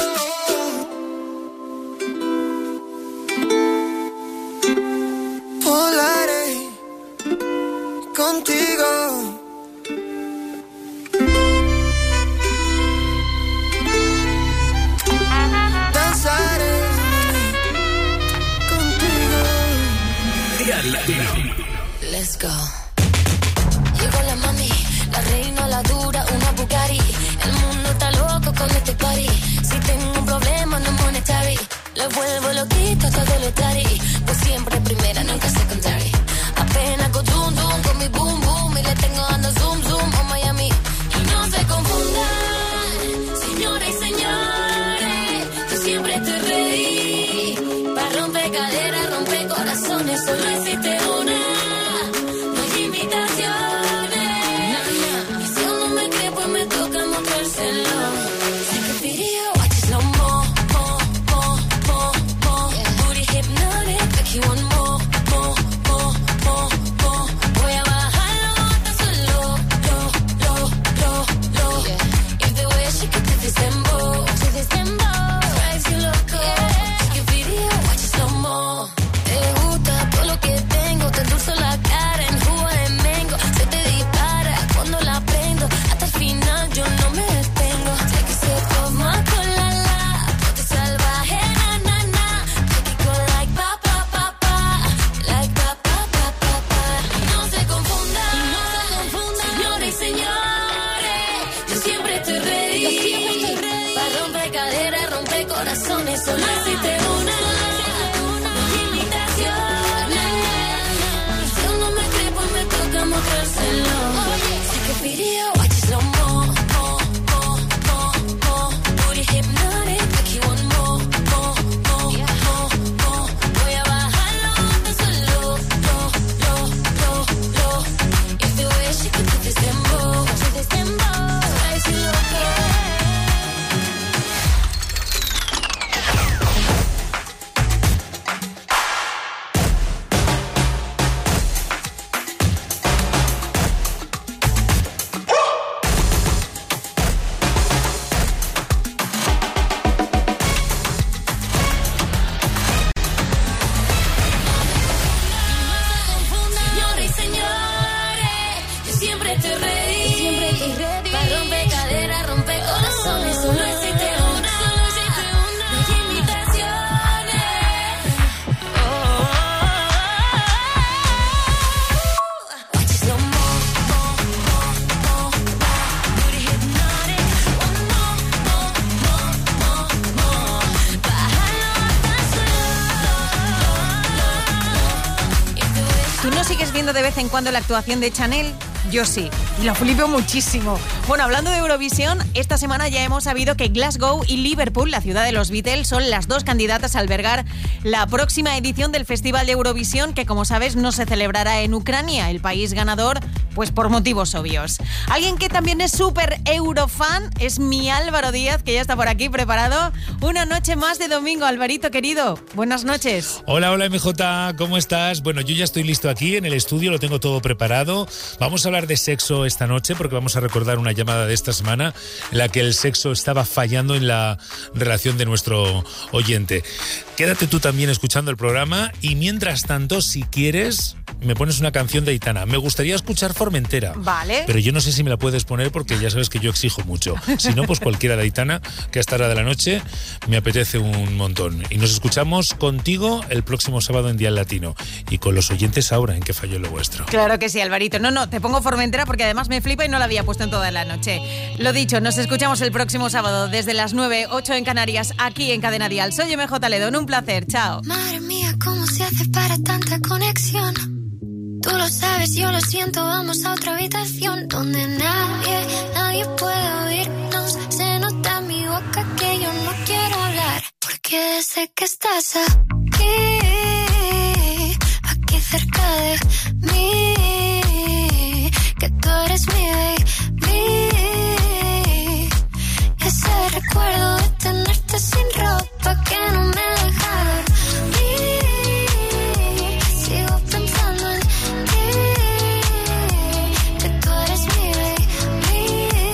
Volaré contigo. Danzaré contigo. Dial Latino. Let's go. Llegó la mami, la reina, la dura, una Bugatti. El mundo está loco con este party. Si tengo un problema no monetary, lo vuelvo loquito todo lo tari. Pues siempre primera, nunca secondary. Apenas con zoom zoom con mi boom boom y le tengo dando zoom zoom a Miami. Y no se confundan, señoras y señores, yo siempre estoy ready para romper caderas, romper corazones. Solo existe una, no hay invitaciones. Y si aún no me cree, pues me toca mostrárselo. Take a video, watch it slow mo, mo. Booty hypnotic, make you want more. Voy a bajarlo hasta solo, lo. If the way she could do this dembow, drives you loco. Take a video, watch it slow mo. Te gusta todo lo que tengo, te endulzo la cara en jugo de mango. Se te dispara cuando la prendo, hasta el final yo no me detengo. Take a sip of my colada, ponte salvaje, na. Make it go like pa, like pa. No se confundan, señores y señores, yo siempre estoy ready para romper caderas, romper corazones. Solo existe una, no hay invitaciones. Y si aún no me cree, pues me toca mostrárselo. Take a video, watch it slow mo. Booty hypnotic, make you want more. Voy a bajarlo hasta solo, lo. If the way she could do this dembow, drives you loco. Señores y señores, yo siempre estoy ready para romper caderas, romper corazones. Solo existe una, no hay invitaciones. Watch it slow mo. Booty hypnotic, one more. Bájalo hasta solo. If the way ¿Tú no sigues viendo de vez en cuando la actuación de Chanel? Yo sí, y la flipo muchísimo. Bueno, hablando de Eurovisión, esta semana ya hemos sabido que Glasgow y Liverpool, la ciudad de los Beatles, son las dos candidatas a albergar la próxima edición del Festival de Eurovisión, que como sabes no se celebrará en Ucrania. El país ganador Pues por motivos obvios. Alguien que también es súper eurofan es mi Álvaro Díaz, que ya está por aquí preparado. Una noche más de domingo. Alvarito, querido, buenas noches. Hola, MJ, ¿cómo estás? Bueno, yo ya estoy listo aquí en el estudio, lo tengo todo preparado. Vamos a hablar de sexo esta noche porque vamos a recordar una llamada de esta semana en la que el sexo estaba fallando en la relación de nuestro oyente. Quédate tú también escuchando el programa y mientras tanto, si quieres, me pones una canción de Aitana. Me gustaría escuchar Formentera. Vale. Pero yo no sé si me la puedes poner porque ya sabes que yo exijo mucho. Si no, pues cualquiera de Aitana, que a esta hora de la noche me apetece un montón. Y nos escuchamos contigo el próximo sábado en Día Latino. Y con los oyentes ahora, en que falló lo vuestro. Claro que sí, Alvarito. No, te pongo Formentera porque además me flipa y no la había puesto en toda la noche. Lo dicho, nos escuchamos el próximo sábado desde las 9, 8 en Canarias, aquí en Cadena Dial. Soy MJ Ledón, un placer. Chao. Madre mía, ¿cómo se hace para tanta conexión? Tú lo sabes, yo lo siento, vamos a otra habitación donde nadie puede oírnos. Se nota en mi boca que yo no quiero hablar, porque sé que estás aquí cerca de mí, que tú eres mi baby. Ese recuerdo de tenerte sin ropa que no me deja dormir. Sigo pensando en que tú eres mi baby.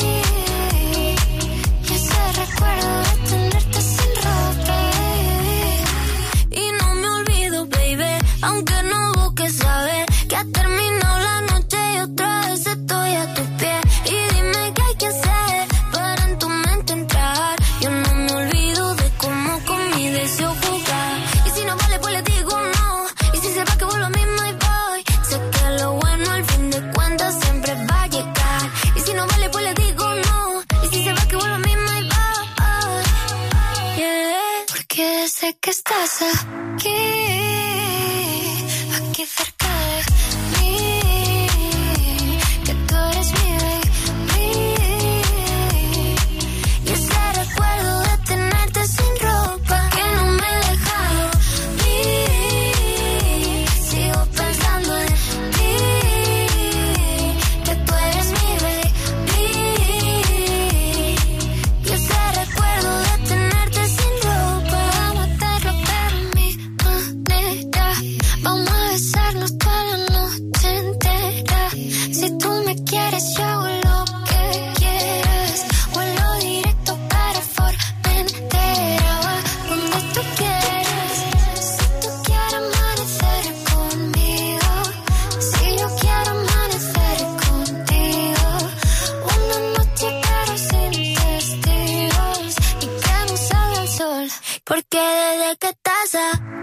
Y ese recuerdo de tenerte sin ropa, baby. Y no me olvido, baby, aunque no busques saber que ha terminado la noche y otra vez estoy a tus pies. Y dime qué hay que hacer para en tu mente entrar. Yo no me olvido de cómo con mi deseo jugar. Y si no vale, pues le digo no. Y si se va, que vuelvo a mismo y voy. Sé que lo bueno al fin de cuentas siempre va a llegar. Y si no vale, pues le digo no. Y si se va, que vuelvo a mismo y voy. Yeah. Porque sé que estás aquí cerca de mí, que tú eres mi baby. Y ese recuerdo de tenerte sin ropa que no me deja dormir. Sigo pensando en ti, que tú eres mi baby. Y ese recuerdo de tenerte sin ropa. Vamos a hacerlo pero a mi manera. Vamos a besarnos toda la noche entera. Si tú me quieres, yo hago lo que quieras. Vuelo directo para Formentera. Va donde tú quieras. Si tú quieres amanecer conmigo, si yo quiero amanecer contigo. Una noche pero sin testigos y que no salga el sol. Porque desde que estás